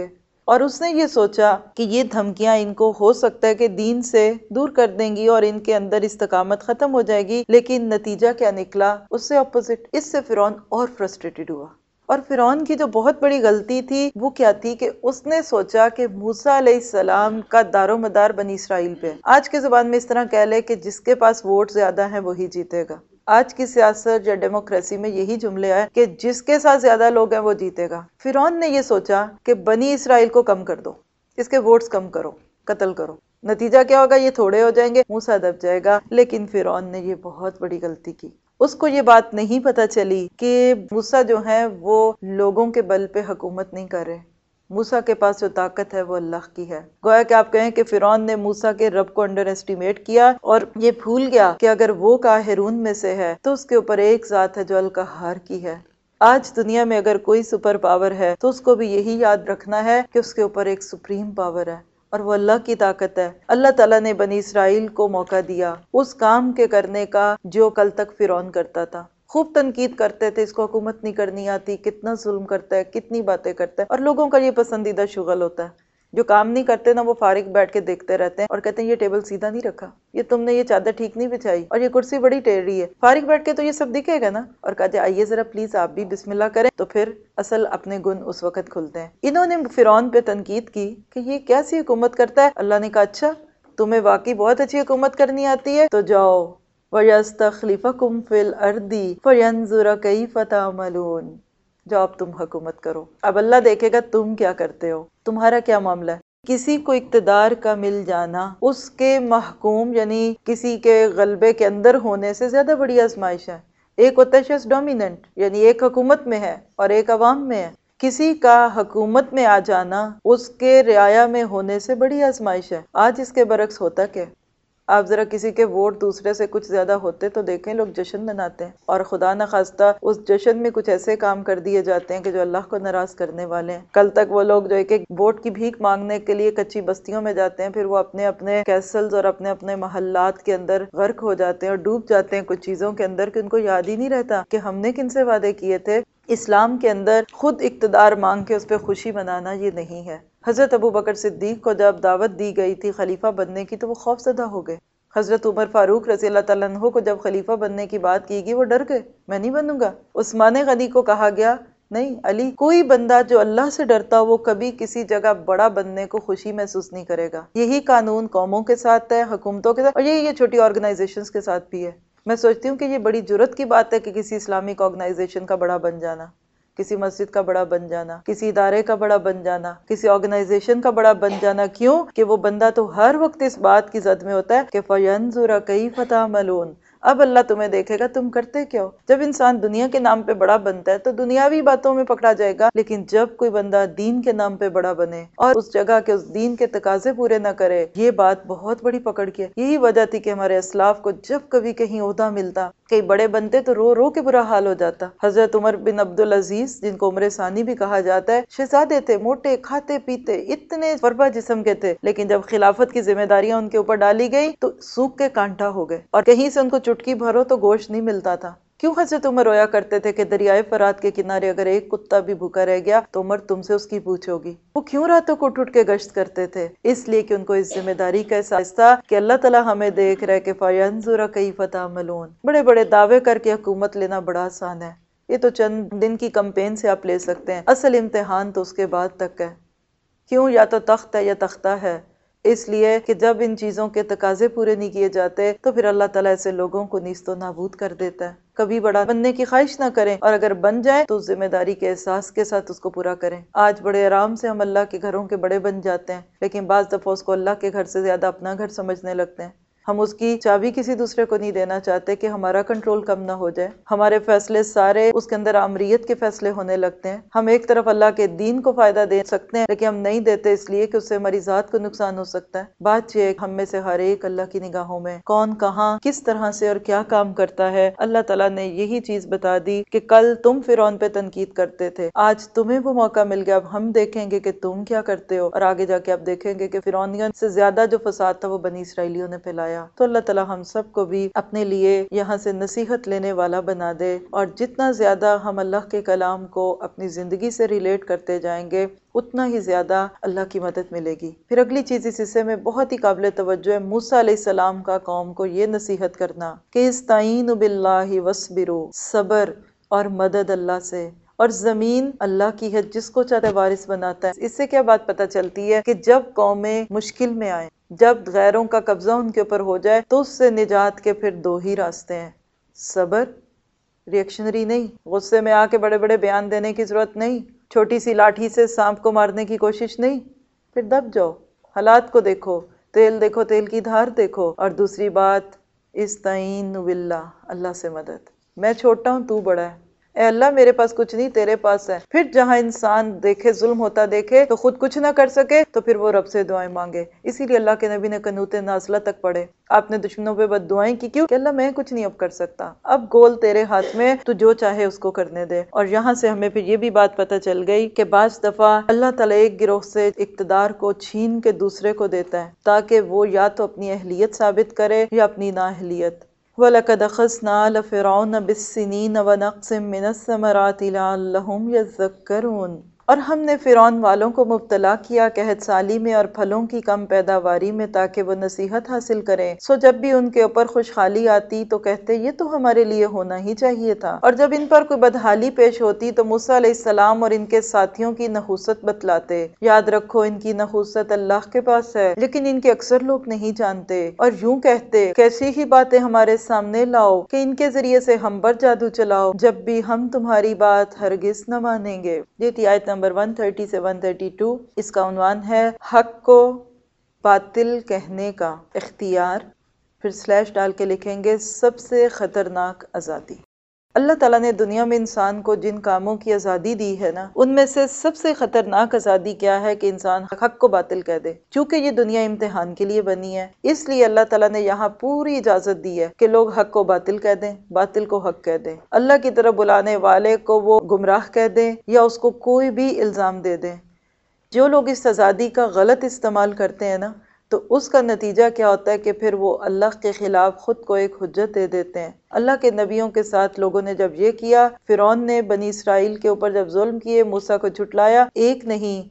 اور اس نے یہ سوچا کہ یہ دھمکیاں ان کو ہو سکتا ہے کہ دین سے دور کر دیں گی اور ان کے اندر استقامت ختم ہو جائے گی، لیکن نتیجہ کیا نکلا؟ اس سے اپوزٹ۔ اس سے فرعون اور فرسٹریٹڈ ہوا۔ اور فرعون کی جو بہت بڑی غلطی تھی وہ کیا تھی کہ اس نے سوچا کہ موسیٰ علیہ السلام کا دار و مدار بنی اسرائیل پہ۔ آج کے زبان میں اس طرح کہہ لے کہ جس کے پاس ووٹ زیادہ ہیں وہی جیتے گا۔ آج کی سیاست یا ڈیموکریسی میں یہی جملے ہے کہ جس کے ساتھ زیادہ لوگ ہیں وہ جیتے گا۔ فرعون نے یہ سوچا کہ بنی اسرائیل کو کم کر دو، اس کے ووٹس کم کرو، قتل کرو۔ نتیجہ کیا ہوگا؟ یہ تھوڑے ہو جائیں گے، موسیٰ دب جائے گا۔ لیکن فرعون نے یہ بہت بڑی غلطی کی۔ اس کو یہ بات نہیں پتہ چلی کہ موسیٰ جو ہیں وہ لوگوں کے بل پہ حکومت نہیں کر رہے۔ موسیٰ کے پاس جو طاقت ہے وہ اللہ کی ہے۔ گویا کہ آپ کہیں کہ فرعون نے موسیٰ کے رب کو انڈر ایسٹیمیٹ کیا اور یہ بھول گیا کہ اگر وہ قاہرون میں سے ہے تو اس کے اوپر ایک ذات ہے جو القہار کی ہے۔ آج دنیا میں اگر کوئی سپر پاور ہے تو اس کو بھی یہی یاد رکھنا ہے کہ اس کے اوپر ایک سپریم پاور ہے اور وہ اللہ کی طاقت ہے۔ اللہ تعالیٰ نے بنی اسرائیل کو موقع دیا اس کام کے کرنے کا جو کل تک فرعون کرتا تھا۔ خوب تنقید کرتے تھے، اس کو حکومت نہیں کرنی آتی، کتنا ظلم کرتا ہے، کتنی باتیں کرتا ہے، اور لوگوں کا یہ پسندیدہ شغل ہوتا ہے۔ جو کام نہیں کرتے نا وہ فارغ بیٹھ کے دیکھتے رہتے ہیں اور کہتے ہیں یہ ٹیبل سیدھا نہیں رکھا، یہ تم نے یہ چادر ٹھیک نہیں بچھائی، اور یہ کرسی بڑی ٹیڑھی ہے۔ فارغ بیٹھ کے تو یہ سب دکھے گا نا، اور کہا جائے آئیے ذرا پلیز آپ بھی بسم اللہ کریں، تو پھر اصل اپنے گن اس وقت کھلتے ہیں۔ انہوں نے فرعون پہ تنقید کی کہ یہ کیسی حکومت کرتا ہے۔ اللہ نے کہا اچھا تمہیں واقعی بہت اچھی حکومت کرنی آتی ہے تو جاؤ وَيَسْتَخْلِفَكُمْ فِي الْأَرْضِ فَيَنْظُرَ كَيْفَ تَعْمَلُونَ۔ جاؤ اب تم حکومت کرو، اب اللہ دیکھے گا تم کیا کرتے ہو، تمہارا کیا معاملہ ہے۔ کسی کو اقتدار کا مل جانا اس کے محکوم یعنی کسی کے غلبے کے اندر ہونے سے زیادہ بڑی آزمائش ہے۔ ایک ہوتا ہے شخص ڈومیننٹ، یعنی ایک حکومت میں ہے اور ایک عوام میں ہے۔ کسی کا حکومت میں آ جانا اس کے رعایا میں ہونے سے بڑی آزمائش ہے۔ آج اس کے برعکس ہوتا کیا؟ آپ ذرا کسی کے ووٹ دوسرے سے کچھ زیادہ ہوتے تو دیکھیں لوگ جشن مناتے ہیں، اور خدا نخواستہ اس جشن میں کچھ ایسے کام کر دیے جاتے ہیں کہ جو اللہ کو ناراض کرنے والے ہیں۔ کل تک وہ لوگ جو ایک ایک ووٹ کی بھیک مانگنے کے لیے کچی بستیوں میں جاتے ہیں، پھر وہ اپنے اپنے کیسلز اور اپنے اپنے محلات کے اندر غرق ہو جاتے ہیں اور ڈوب جاتے ہیں کچھ چیزوں کے اندر کہ ان کو یاد ہی نہیں رہتا کہ ہم نے کن سے وعدے کیے تھے۔ اسلام کے اندر خود اقتدار مانگ کے اس پہ خوشی منانا یہ نہیں ہے۔ حضرت ابوبکر صدیق کو جب دعوت دی گئی تھی خلیفہ بننے کی تو وہ خوف زدہ ہو گئے۔ حضرت عمر فاروق رضی اللہ تعالیٰ عنہ کو جب خلیفہ بننے کی بات کی گئی وہ ڈر گئے، میں نہیں بنوں گا۔ عثمان غنی کو کہا گیا نہیں علی، کوئی بندہ جو اللہ سے ڈرتا وہ کبھی کسی جگہ بڑا بننے کو خوشی محسوس نہیں کرے گا۔ یہی قانون قوموں کے ساتھ ہے، حکومتوں کے ساتھ، اور یہ چھوٹی آرگنائزیشنز کے ساتھ بھی ہے۔ میں سوچتی ہوں کہ یہ بڑی جرت کی بات ہے کہ کسی اسلامک آرگنائزیشن کا بڑا بن جانا، کسی مسجد کا بڑا بن جانا، کسی ادارے کا بڑا بن جانا، کسی آرگنائزیشن کا بڑا بن جانا۔ کیوں کہ وہ بندہ تو ہر وقت اس بات کی زد میں ہوتا ہے کہ فَيَنْظُرَ كَيْفَ تَعْمَلُونَ، اب اللہ تمہیں دیکھے گا تم کرتے کیا ہو۔ جب انسان دنیا کے نام پہ بڑا بنتا ہے تو دنیاوی باتوں میں پکڑا جائے گا، لیکن جب کوئی بندہ دین کے نام پہ بڑا بنے اور اس جگہ کے اس دین کے تقاضے پورے نہ کرے، یہ بات بہت بڑی پکڑ کی ہے۔ یہی وجہ تھی کہ ہمارے اسلاف کو جب کبھی کہیں عہدہ ملتا، کئی بڑے بنتے تو رو رو کے برا حال ہو جاتا۔ حضرت عمر بن عبدالعزیز جن کو عمر ثانی بھی کہا جاتا ہے، شہزادے تھے، موٹے، کھاتے پیتے، اتنے فربا جسم کے تھے، لیکن جب خلافت کی ذمہ داریاں ان کے اوپر ڈالی گئی تو سوکھ کے کانٹا ہو گئے، اور کہیں سے ان کو چٹکی بھرو تو گوشت نہیں ملتا تھا۔ کیوں حضرت عمر رویا کرتے تھے کہ دریائے فرات کے کنارے اگر ایک کتا بھی بھوکا رہ گیا تو عمر تم سے اس کی پوچھ ہوگی۔ وہ کیوں راتوں کو اٹھ کے گشت کرتے تھے؟ اس لیے کہ ان کو اس ذمہ داری کا احساس تھا کہ اللہ تعالیٰ ہمیں دیکھ رہے کہ فَيَنْظُرَ كَيْفَ تَعْمَلُونَ۔ بڑے بڑے دعوے کر کے حکومت لینا بڑا آسان ہے، یہ تو چند دن کی کمپین سے آپ لے سکتے ہیں، اصل امتحان تو اس کے بعد تک ہے۔ کیوں؟ یا تو تخت ہے یا تختہ ہے۔ اس لیے کہ جب ان چیزوں کے تقاضے پورے نہیں کیے جاتے تو پھر اللہ تعالیٰ ایسے لوگوں کو نیست و نابود کر دیتا ہے۔ کبھی بڑا بننے کی خواہش نہ کریں، اور اگر بن جائیں تو ذمہ داری کے احساس کے ساتھ اس کو پورا کریں۔ آج بڑے آرام سے ہم اللہ کے گھروں کے بڑے بن جاتے ہیں، لیکن بعض دفعہ اس کو اللہ کے گھر سے زیادہ اپنا گھر سمجھنے لگتے ہیں۔ ہم اس کی چابی کسی دوسرے کو نہیں دینا چاہتے کہ ہمارا کنٹرول کم نہ ہو جائے۔ ہمارے فیصلے سارے اس کے اندر آمریت کے فیصلے ہونے لگتے ہیں۔ ہم ایک طرف اللہ کے دین کو فائدہ دے سکتے ہیں، لیکن ہم نہیں دیتے اس لیے کہ اس سے ہماری ذات کو نقصان ہو سکتا ہے۔ بات یہ ہے کہ ہم میں سے ہر ایک اللہ کی نگاہوں میں کون کہاں کس طرح سے اور کیا کام کرتا ہے۔ اللہ تعالیٰ نے یہی چیز بتا دی کہ کل تم فرعون پہ تنقید کرتے تھے، آج تمہیں وہ موقع مل گیا، اب ہم دیکھیں گے کہ تم کیا کرتے ہو، اور آگے جا کے آپ دیکھیں گے کہ فرعونیوں سے زیادہ جو فساد تھا وہ بنی اسرائیلیوں نے پھیلایا۔ فرمایا۔ تو اللہ تعالی ہم سب کو بھی اپنے لیے یہاں سے نصیحت لینے والا بنا دے، اور جتنا زیادہ ہم اللہ کے کلام کو اپنی زندگی سے ریلیٹ کرتے جائیں گے اتنا ہی زیادہ اللہ کی مدد ملے گی۔ پھر اگلی چیز اس حصے میں بہت ہی قابل توجہ ہے، موسیٰ علیہ السلام کا قوم کو یہ نصیحت کرنا کہ استعینوا باللہ واصبروا، صبر اور مدد اللہ سے، اور زمین اللہ کی ہے، جس کو چاہتا ہے وارث بناتا ہے۔ اس سے کیا بات پتہ چلتی ہے کہ جب قومیں مشکل میں آئیں، جب غیروں کا قبضہ ان کے اوپر ہو جائے تو اس سے نجات کے پھر دو ہی راستے ہیں، صبر، ریئیکشنری نہیں، غصے میں آ کے بڑے بڑے بیان دینے کی ضرورت نہیں، چھوٹی سی لاٹھی سے سانپ کو مارنے کی کوشش نہیں، پھر دب جاؤ، حالات کو دیکھو، تیل کی دھار دیکھو، اور دوسری بات استعین باللہ، اللہ سے مدد۔ میں چھوٹا ہوں تو بڑا ہے، اے اللہ میرے پاس کچھ نہیں تیرے پاس ہے۔ پھر جہاں انسان دیکھے ظلم ہوتا دیکھے تو خود کچھ نہ کر سکے تو پھر وہ رب سے دعائیں مانگے۔ اسی لیے اللہ کے نبی نے قنوت نازلہ تک پڑھے۔ آپ نے دشمنوں پہ بد دعائیں کی، کیوں کہ اللہ میں کچھ نہیں اب کر سکتا، اب گول تیرے ہاتھ میں، تو جو چاہے اس کو کرنے دے۔ اور یہاں سے ہمیں پھر یہ بھی بات پتہ چل گئی کہ بعض دفعہ اللہ تعالیٰ ایک گروہ سے اقتدار کو چھین کے دوسرے کو دیتا ہے تاکہ وہ یا تو اپنی اہلیت ثابت کرے یا اپنی نااہلیت۔ وَلَقَدْ أَخَذْنَا آلَ فِرْعَوْنَ بِالسِّنِينَ وَنَقْصٍ مِّنَ الثَّمَرَاتِ لَعَلَّهُمْ يَذَّكَّرُونَ، اور ہم نے فرعون والوں کو مبتلا کیا قحط سالی میں اور پھلوں کی کم پیداواری میں تاکہ وہ نصیحت حاصل کریں۔ سو جب بھی ان کے اوپر خوشحالی آتی تو کہتے یہ تو ہمارے لیے ہونا ہی چاہیے تھا، اور جب ان پر کوئی بدحالی پیش ہوتی تو موسیٰ علیہ السلام اور ان کے ساتھیوں کی نحوست بتلاتے۔ یاد رکھو ان کی نحوست اللہ کے پاس ہے، لیکن ان کے اکثر لوگ نہیں جانتے، اور یوں کہتے کیسی ہی باتیں ہمارے سامنے لاؤ کہ ان کے ذریعے سے ہم پر جادو چلاؤ، جب بھی ہم تمہاری بات ہرگز نہ مانیں گے۔ یہ تھی آیت نمبر 130 سے 132۔ اس کا عنوان ہے حق کو باطل کہنے کا اختیار، پھر سلیش ڈال کے لکھیں گے سب سے خطرناک آزادی۔ اللہ تعالیٰ نے دنیا میں انسان کو جن کاموں کی آزادی دی ہے نا، ان میں سے سب سے خطرناک آزادی کیا ہے کہ انسان حق کو باطل کہہ دے، چونکہ یہ دنیا امتحان کے لیے بنی ہے۔ اس لیے اللہ تعالیٰ نے یہاں پوری اجازت دی ہے کہ لوگ حق کو باطل کہہ دیں، باطل کو حق کہہ دیں، اللہ کی طرف بلانے والے کو وہ گمراہ کہہ دیں یا اس کو کوئی بھی الزام دے دیں۔ جو لوگ اس آزادی کا غلط استعمال کرتے ہیں نا، تو اس کا نتیجہ کیا ہوتا ہے کہ پھر وہ اللہ کے خلاف خود کو ایک حجت دے دیتے ہیں۔ اللہ کے نبیوں کے ساتھ لوگوں نے جب یہ کیا، فرعون نے بنی اسرائیل کے اوپر جب ظلم کیے، موسیٰ کو جھٹلایا، ایک نہیں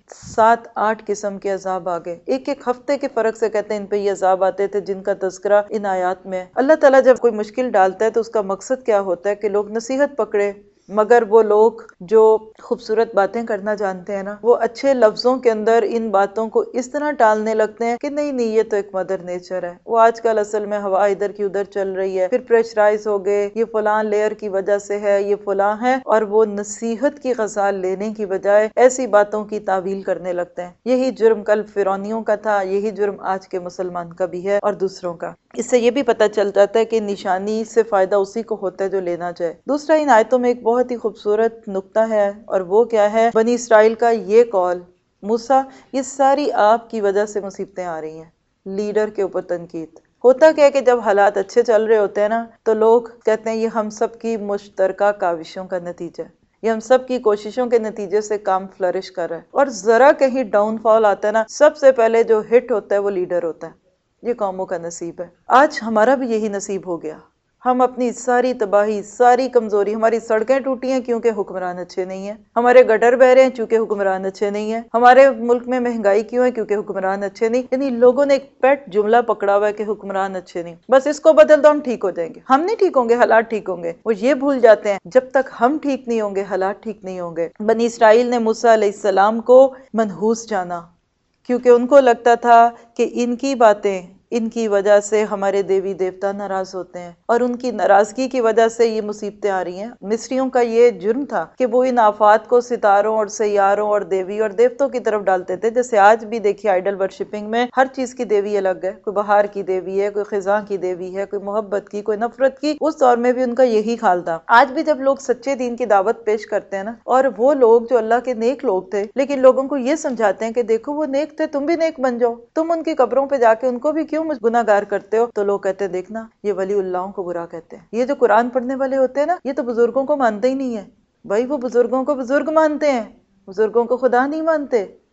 7-8 قسم کے عذاب آگئے، ایک ایک ہفتے کے فرق سے کہتے ہیں ان پہ یہ عذاب آتے تھے جن کا تذکرہ ان آیات میں ہے۔ اللہ تعالیٰ جب کوئی مشکل ڈالتا ہے تو اس کا مقصد کیا ہوتا ہے کہ لوگ نصیحت پکڑے، مگر وہ لوگ جو خوبصورت باتیں کرنا جانتے ہیں نا، وہ اچھے لفظوں کے اندر ان باتوں کو اس طرح ٹالنے لگتے ہیں کہ نہیں یہ تو ایک مدر نیچر ہے، وہ آج کل اصل میں ہوا ادھر کی ادھر چل رہی ہے، پھر پریشرائز ہو گئے، یہ فلاں لیئر کی وجہ سے ہے، یہ فلاں ہے، اور وہ نصیحت کی غزال لینے کی بجائے ایسی باتوں کی تعویل کرنے لگتے ہیں۔ یہی جرم کل فرعونیوں کا تھا، یہی جرم آج کے مسلمان کا بھی ہے اور دوسروں کا۔ اس سے یہ بھی پتہ چل جاتا ہے کہ نشانی سے فائدہ اسی کو ہوتا ہے جو لینا چاہے۔ دوسرا، ان آیتوں میں ایک بہت ہی خوبصورت نقطہ ہے، اور وہ کیا ہے؟ بنی اسرائیل کا یہ قول، موسیٰ یہ ساری آپ کی وجہ سے مصیبتیں آ رہی ہیں۔ لیڈر کے اوپر تنقید ہوتا کیا ہے کہ جب حالات اچھے چل رہے ہوتے ہیں نا، تو لوگ کہتے ہیں یہ ہم سب کی مشترکہ کاوشوں کا نتیجہ ہے، یہ ہم سب کی کوششوں کے نتیجے سے کام فلرش کر رہا ہے، اور ذرا کہیں ڈاؤن فال آتا ہے نا، سب سے پہلے جو ہٹ ہوتا ہے وہ لیڈر ہوتا ہے۔ یہ قوموں کا نصیب ہے۔ آج ہمارا بھی یہی نصیب ہو گیا، ہم اپنی ساری تباہی، ساری کمزوری، ہماری سڑکیں ٹوٹی ہیں کیونکہ حکمران اچھے نہیں ہیں، ہمارے گٹر بہ رہے ہیں کیونکہ حکمران اچھے نہیں ہیں، ہمارے ملک میں مہنگائی کیوں ہے کیونکہ حکمران اچھے نہیں۔ یعنی لوگوں نے ایک پیٹ جملہ پکڑا ہوا ہے کہ حکمران اچھے نہیں، بس اس کو بدل دو ہم ٹھیک ہو جائیں گے۔ ہم نہیں ٹھیک ہوں گے، حالات ٹھیک ہوں گے۔ وہ یہ بھول جاتے ہیں جب تک ہم ٹھیک نہیں ہوں گے حالات ٹھیک نہیں ہوں گے۔ بنی اسرائیل نے موسیٰ علیہ السلام کو منحوس جانا، کیونکہ ان کو لگتا تھا کہ ان کی باتیں، ان کی وجہ سے ہمارے دیوی دیوتا ناراض ہوتے ہیں، اور ان کی ناراضگی کی وجہ سے یہ مصیبتیں آ رہی ہیں۔ مصریوں کا یہ جرم تھا کہ وہ ان آفات کو ستاروں اور سیاروں اور دیوی اور دیوتوں کی طرف ڈالتے تھے۔ جیسے آج بھی دیکھیے آئیڈل ورشپنگ میں ہر چیز کی دیوی الگ ہے، کوئی بہار کی دیوی ہے، کوئی خزاں کی دیوی ہے، کوئی محبت کی، کوئی نفرت کی۔ اس دور میں بھی ان کا یہی حال تھا۔ آج بھی جب لوگ سچے دین کی دعوت پیش کرتے ہیں نا، اور وہ لوگ جو اللہ کے نیک لوگ تھے لیکن لوگوں کو یہ سمجھاتے ہیں کہ دیکھو وہ نیک تھے، تم بھی نیک بن جاؤ، تم ان کی قبروں پہ جا کے ان کو بھی کیوں گناہ گار کرتے ہو، تو لوگ کہتے ہیں دیکھنا یہ ولی اللہوں کو برا کہتے ہیں، یہ جو قرآن پڑھنے والے ہوتے ہیں نا، یہ تو بزرگوں کو مانتے ہی نہیں ہے۔ بھائی وہ بزرگوں کو بزرگ مانتے ہیں، بزرگوں کو خدا نہیں مانتے۔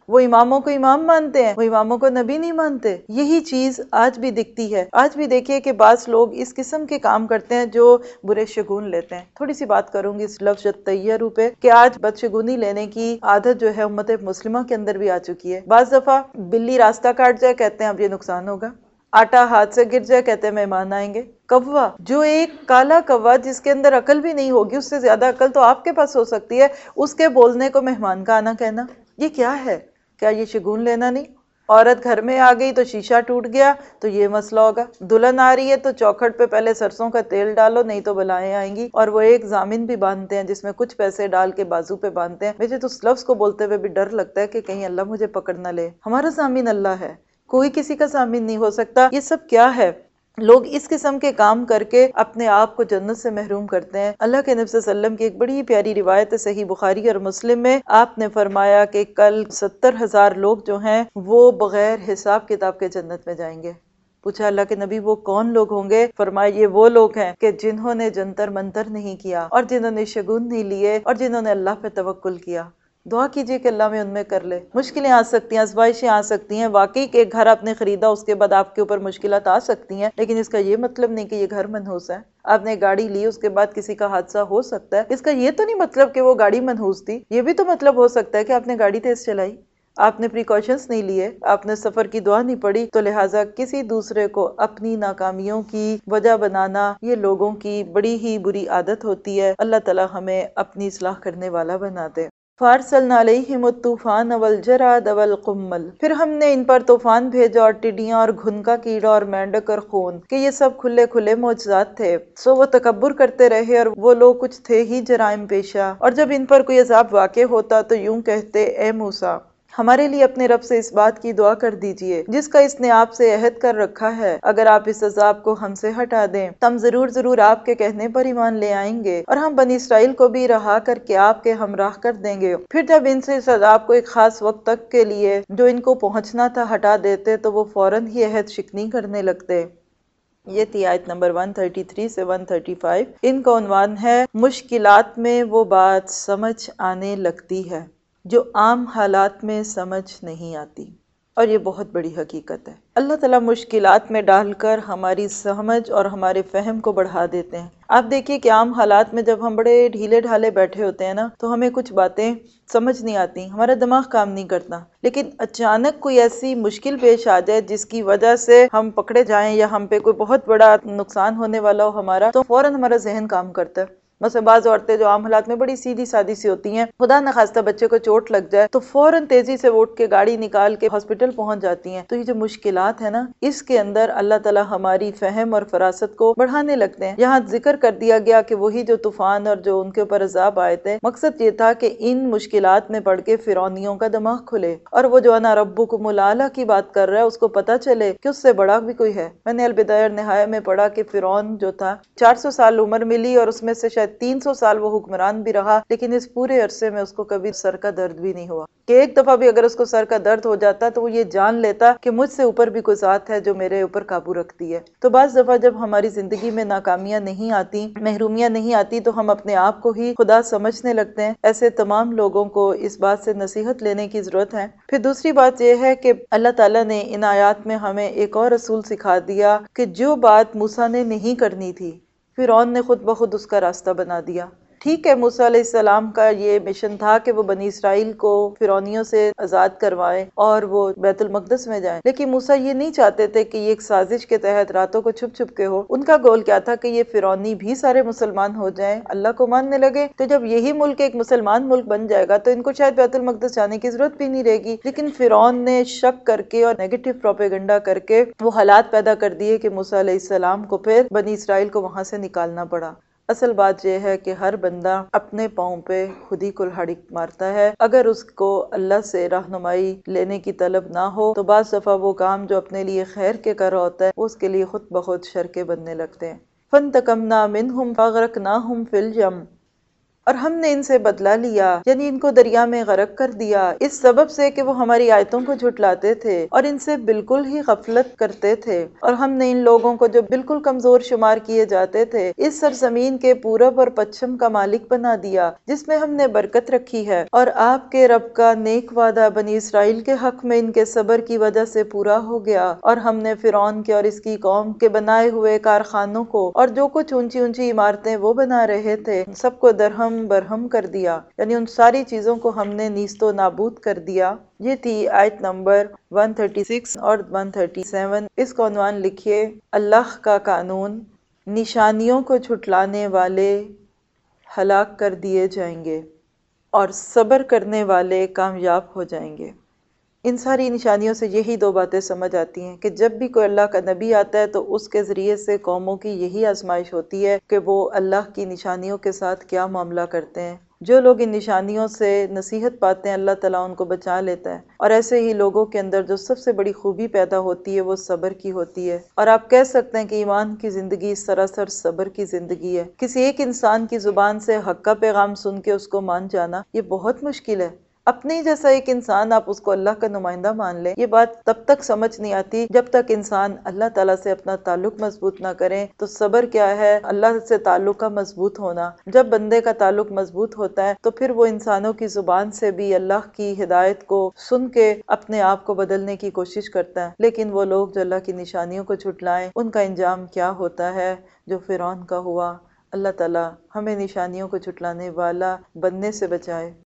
وہ اماموں کو امام مانتے ہیں، وہ اماموں کو نبی نہیں مانتے۔ یہی چیز آج بھی دکھتی ہے۔ آج بھی دیکھیے کہ بعض لوگ اس قسم کے کام کرتے ہیں جو برے شگون لیتے ہیں۔ تھوڑی سی بات کروں گی اس لفظ طیرو پہ کہ آج بدشگونی لینے کی عادت جو ہے امت مسلمہ کے اندر بھی آ چکی ہے۔ بعض دفعہ بلی راستہ کاٹ جائے کہتے ہیں اب یہ نقصان ہوگا، آٹا ہاتھ سے گر جائے کہتے ہیں مہمان آئیں گے۔ کوا، جو ایک کالا کوا جس کے اندر عقل بھی نہیں ہوگی، اس سے زیادہ عقل تو آپ کے پاس ہو سکتی ہے، اس کے بولنے کو مہمان کا آنا کہنا، یہ کیا ہے؟ کیا یہ شگون لینا نہیں؟ عورت گھر میں آ گئی تو شیشہ ٹوٹ گیا تو یہ مسئلہ ہوگا، دلہن آ رہی ہے تو چوکھٹ پہ پہلے سرسوں کا تیل ڈالو نہیں تو بلائیں آئیں گی، اور وہ ایک ضامن بھی باندھتے ہیں جس میں کچھ پیسے ڈال کے بازو پہ باندھتے ہیں۔ مجھے تو اس لفظ کو بولتے ہوئے بھی ڈر لگتا ہے کہ کہیں اللہ مجھے پکڑ نہ لے۔ ہمارا ضامن اللہ ہے، کوئی کسی کا ضامن نہیں ہو سکتا۔ یہ سب کیا ہے؟ لوگ اس قسم کے کام کر کے اپنے آپ کو جنت سے محروم کرتے ہیں۔ اللہ کے نبی صلی اللہ علیہ وسلم کی ایک بڑی پیاری روایت ہے صحیح بخاری اور مسلم میں، آپ نے فرمایا کہ کل 70,000 لوگ جو ہیں وہ بغیر حساب کتاب کے جنت میں جائیں گے۔ پوچھا اللہ کے نبی وہ کون لوگ ہوں گے؟ فرمایا یہ وہ لوگ ہیں کہ جنہوں نے جنتر منتر نہیں کیا، اور جنہوں نے شگون نہیں لیے، اور جنہوں نے اللہ پہ توکل کیا۔ دعا کیجئے کہ اللہ میں ان میں کر لے۔ مشکلیں آ سکتی ہیں، آزمائشیں آ سکتی ہیں، واقعی کہ ایک گھر آپ نے خریدا اس کے بعد آپ کے اوپر مشکلات آ سکتی ہیں، لیکن اس کا یہ مطلب نہیں کہ یہ گھر منحوس ہے۔ آپ نے گاڑی لی، اس کے بعد کسی کا حادثہ ہو سکتا ہے، اس کا یہ تو نہیں مطلب کہ وہ گاڑی منحوس تھی۔ یہ بھی تو مطلب ہو سکتا ہے کہ آپ نے گاڑی تیز چلائی، آپ نے پریکاشنز نہیں لیے، آپ نے سفر کی دعا نہیں پڑھی، تو لہٰذا کسی دوسرے کو اپنی ناکامیوں کی وجہ بنانا یہ لوگوں کی بڑی ہی بری عادت ہوتی ہے۔ اللہ تعالی ہمیں اپنی اصلاح کرنے والا بنا دے۔ فَأَرْسَلْنَا عَلَيْهِمُ الطُّوفَانَ وَالْجَرَادَ وَالْقُمَّلَ، پھر ہم نے ان پر طوفان بھیجا اور ٹڈیاں اور گھن کا کیڑا اور مینڈک اور خون، کہ یہ سب کھلے کھلے معجزات تھے۔ سو وہ تکبر کرتے رہے اور وہ لوگ کچھ تھے ہی جرائم پیشہ، اور جب ان پر کوئی عذاب واقع ہوتا تو یوں کہتے اے موسیٰ ہمارے لیے اپنے رب سے اس بات کی دعا کر دیجئے جس کا اس نے آپ سے عہد کر رکھا ہے، اگر آپ اس عذاب کو ہم سے ہٹا دیں تو ہم ضرور آپ کے کہنے پر ایمان لے آئیں گے، اور ہم بنی اسرائیل کو بھی رہا کر کے آپ کے ہمراہ کر دیں گے۔ پھر جب ان سے اس عذاب کو ایک خاص وقت تک کے لیے جو ان کو پہنچنا تھا ہٹا دیتے تو وہ فوراً ہی عہد شکنی کرنے لگتے۔ یہ تھی آیت نمبر 133 سے 135۔ ان کا عنوان ہے مشکلات میں وہ بات سمجھ آنے لگتی ہے جو عام حالات میں سمجھ نہیں آتی، اور یہ بہت بڑی حقیقت ہے۔ اللہ تعالیٰ مشکلات میں ڈال کر ہماری سمجھ اور ہمارے فہم کو بڑھا دیتے ہیں۔ آپ دیکھیے کہ عام حالات میں جب ہم بڑے ڈھیلے ڈھالے بیٹھے ہوتے ہیں نا تو ہمیں کچھ باتیں سمجھ نہیں آتی، ہمارا دماغ کام نہیں کرتا، لیکن اچانک کوئی ایسی مشکل پیش آ جائے جس کی وجہ سے ہم پکڑے جائیں یا ہم پہ کوئی بہت بڑا نقصان ہونے والا ہو ہمارا، تو فوراً ہمارا ذہن کام کرتا ہے۔ مثلا بعض عورتیں جو عام حالات میں بڑی سیدھی سادی سی ہوتی ہیں، خدا نخواستہ بچے کو چوٹ لگ جائے تو فوراً تیزی سے اٹھ کے گاڑی نکال کے ہاسپٹل پہنچ جاتی ہیں۔ تو یہ جو مشکلات ہے نا، اس کے اندر اللہ تعالیٰ ہماری فہم اور فراست کو بڑھانے لگتے ہیں۔ یہاں ذکر کر دیا گیا کہ وہی جو طوفان اور جو ان کے اوپر عذاب آئے تھے، مقصد یہ تھا کہ ان مشکلات میں پڑھ کے فرعونیوں کا دماغ کھلے، اور وہ جو انا ربکم الاعلی کی بات کر رہا ہے اس کو پتہ چلے کہ اس سے بڑا بھی کوئی ہے۔ میں نے البدایہ اور نہایہ میں پڑھا کہ فرعون جو تھا 400 سال عمر ملی اور اس میں سے 300 سال وہ حکمران بھی رہا، لیکن اس پورے عرصے میں اس کو کبھی سر کا درد بھی نہیں ہوا، کہ ایک دفعہ بھی اگر اس کو سر کا درد ہو جاتا تو وہ یہ جان لیتا کہ مجھ سے اوپر بھی کوئی ذات ہے جو میرے اوپر قابو رکھتی ہے۔ تو بعض دفعہ جب ہماری زندگی میں ناکامیاں نہیں آتی، محرومیاں نہیں آتی، تو ہم اپنے آپ کو ہی خدا سمجھنے لگتے ہیں۔ ایسے تمام لوگوں کو اس بات سے نصیحت لینے کی ضرورت ہے۔ پھر دوسری بات یہ ہے کہ اللہ تعالیٰ نے ان آیات میں ہمیں ایک اور اصول سکھا دیا کہ جو بات موسیٰ نے نہیں کرنی تھی فرعون نے خود بخود اس کا راستہ بنا دیا۔ ٹھیک ہے، موسیٰ علیہ السلام کا یہ مشن تھا کہ وہ بنی اسرائیل کو فرعونیوں سے آزاد کروائیں اور وہ بیت المقدس میں جائیں، لیکن موسیٰ یہ نہیں چاہتے تھے کہ یہ ایک سازش کے تحت راتوں کو چھپ چھپ کے ہو۔ ان کا گول کیا تھا کہ یہ فرعونی بھی سارے مسلمان ہو جائیں، اللہ کو ماننے لگے، تو جب یہی ملک ایک مسلمان ملک بن جائے گا تو ان کو شاید بیت المقدس جانے کی ضرورت بھی نہیں رہے گی۔ لیکن فرعون نے شک کر کے اور نیگیٹو پروپیگنڈا کر کے وہ حالات پیدا کر دیے کہ موسیٰ علیہ السلام کو پھر بنی اسرائیل کو وہاں سے نکالنا پڑا۔ اصل بات یہ ہے کہ ہر بندہ اپنے پاؤں پہ خود ہی کلہاڑی مارتا ہے۔ اگر اس کو اللہ سے رہنمائی لینے کی طلب نہ ہو تو بعض دفعہ وہ کام جو اپنے لیے خیر کے کر رہا ہوتا ہے اس کے لیے خود بخود شر کے بننے لگتے ہیں۔ فَانْتَقَمْنَا مِنْهُمْ فَأَغْرَقْنَاهُمْ فِي الْيَمِّ، اور ہم نے ان سے بدلہ لیا، یعنی ان کو دریا میں غرق کر دیا، اس سبب سے کہ وہ ہماری آیتوں کو جھٹلاتے تھے اور ان سے بالکل ہی غفلت کرتے تھے۔ اور ہم نے ان لوگوں کو جو بالکل کمزور شمار کیے جاتے تھے اس سرزمین کے پورب اور پچھم کا مالک بنا دیا، جس میں ہم نے برکت رکھی ہے۔ اور آپ کے رب کا نیک وعدہ بنی اسرائیل کے حق میں ان کے صبر کی وجہ سے پورا ہو گیا، اور ہم نے فرعون کے اور اس کی قوم کے بنائے ہوئے کارخانوں کو اور جو کچھ اونچی اونچی عمارتیں وہ بنا رہے تھے سب کو درہم برہم کر دیا، یعنی ان ساری چیزوں کو ہم نے نیست و نابود کر دیا۔ یہ تھی آیت نمبر 136 اور 137۔ اس کو عنوان لکھیے، اللہ کا قانون، نشانیوں کو جھٹلانے والے ہلاک کر دیے جائیں گے اور صبر کرنے والے کامیاب ہو جائیں گے۔ ان ساری نشانیوں سے یہی دو باتیں سمجھ آتی ہیں کہ جب بھی کوئی اللہ کا نبی آتا ہے تو اس کے ذریعے سے قوموں کی یہی آزمائش ہوتی ہے کہ وہ اللہ کی نشانیوں کے ساتھ کیا معاملہ کرتے ہیں۔ جو لوگ ان نشانیوں سے نصیحت پاتے ہیں اللہ تعالیٰ ان کو بچا لیتا ہے، اور ایسے ہی لوگوں کے اندر جو سب سے بڑی خوبی پیدا ہوتی ہے وہ صبر کی ہوتی ہے۔ اور آپ کہہ سکتے ہیں کہ ایمان کی زندگی سراسر صبر کی زندگی ہے۔ کسی ایک انسان کی زبان سے حق کا پیغام سن کے اس کو مان جانا یہ بہت مشکل ہے۔ اپنے ہی جیسا ایک انسان آپ اس کو اللہ کا نمائندہ مان لیں، یہ بات تب تک سمجھ نہیں آتی جب تک انسان اللہ تعالیٰ سے اپنا تعلق مضبوط نہ کریں۔ تو صبر کیا ہے؟ اللہ سے تعلق کا مضبوط ہونا۔ جب بندے کا تعلق مضبوط ہوتا ہے تو پھر وہ انسانوں کی زبان سے بھی اللہ کی ہدایت کو سن کے اپنے آپ کو بدلنے کی کوشش کرتا ہے۔ لیکن وہ لوگ جو اللہ کی نشانیوں کو جھٹلائیں ان کا انجام کیا ہوتا ہے جو فرعون کا ہوا۔ اللہ تعالیٰ ہمیں نشانیوں کو جھٹلانے والا بننے سے بچائے۔